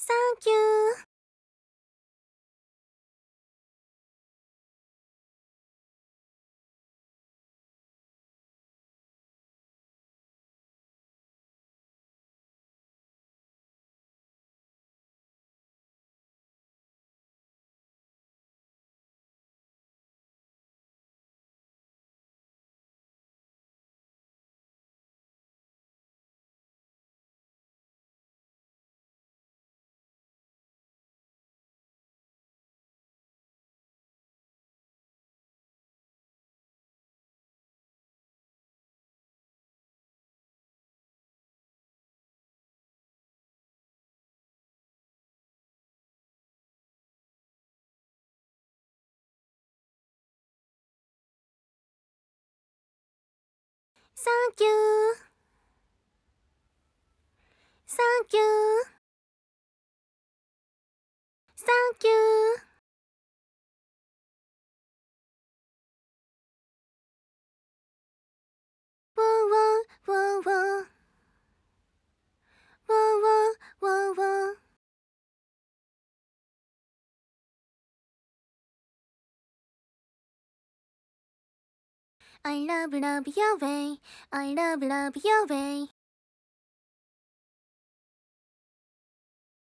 Thank you. Thank you. Thank you. Thank you. Whoa, whoa, whoa, whoa. Whoa, whoa, whoa, whoa. I love your way. I love your way.